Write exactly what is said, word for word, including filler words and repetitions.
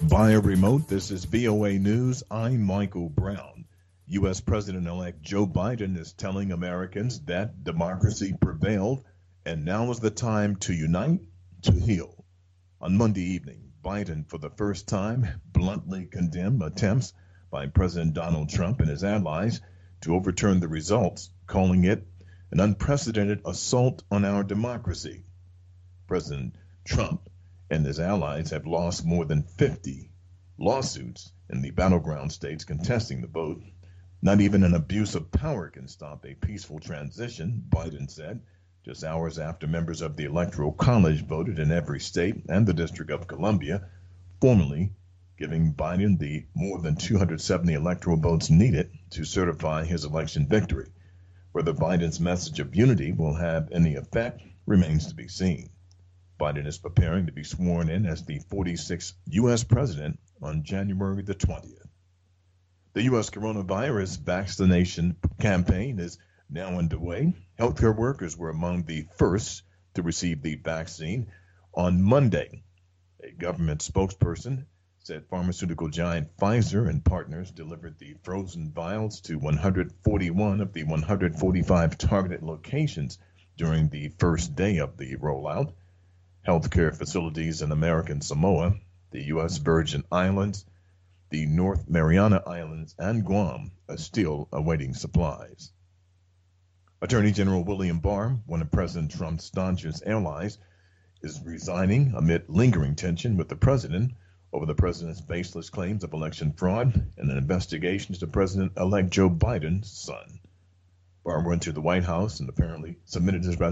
Via remote, this is V O A News. I'm Michael Brown. U S. President-elect Joe Biden is telling Americans that democracy prevailed and now is the time to unite, to heal. On Monday evening, Biden, for the first time, bluntly condemned attempts by President Donald Trump and his allies to overturn the results, calling it an unprecedented assault on our democracy. President Trump and his allies have lost more than fifty lawsuits in the battleground states contesting the vote. Not even an abuse of power can stop a peaceful transition, Biden said, just hours after members of the Electoral College voted in every state and the District of Columbia, formally giving Biden the more than two hundred seventy electoral votes needed to certify his election victory. Whether Biden's message of unity will have any effect remains to be seen. Biden is preparing to be sworn in as the forty-sixth U S president on January the twentieth. The U S coronavirus vaccination campaign is now underway. Healthcare workers were among the first to receive the vaccine on Monday. A government spokesperson said pharmaceutical giant Pfizer and partners delivered the frozen vials to one hundred forty-one of the one hundred forty-five targeted locations during the first day of the rollout. Healthcare facilities in American Samoa, the U S. Virgin Islands, the North Mariana Islands, and Guam are still awaiting supplies. Attorney General William Barr, one of President Trump's staunchest allies, is resigning amid lingering tension with the president over the president's baseless claims of election fraud and an investigation into President-elect Joe Biden's son. Barr went to the White House and apparently submitted his resignation